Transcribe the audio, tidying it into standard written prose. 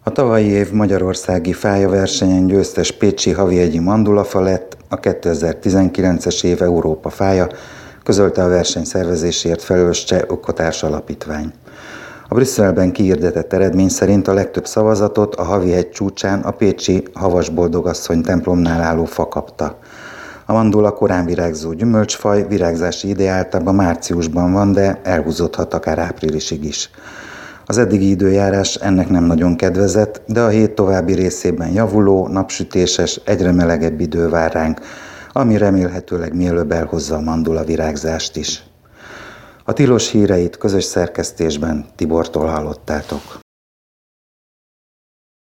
A tavalyi év magyarországi fájaversenyen győztes pécsi Havihegyi Mandulafa lett a 2019-es év Európa fája, közölte a verseny szervezéséért felelős Cseh Ökotárs Alapítvány. A Brüsszelben kihirdetett eredmény szerint a legtöbb szavazatot a Havihegy csúcsán a pécsi Havas Boldogasszony templomnál álló fa kapta. A mandula korán virágzó gyümölcsfaj, virágzási ideje általában márciusban van, de elhúzódhat akár áprilisig is. Az eddigi időjárás ennek nem nagyon kedvezett, de a hét további részében javuló, napsütéses, egyre melegebb idő vár ránk, ami remélhetőleg mielőbb elhozza a mandula virágzást is. A tilos híreit közös szerkesztésben Tibortól hallottátok.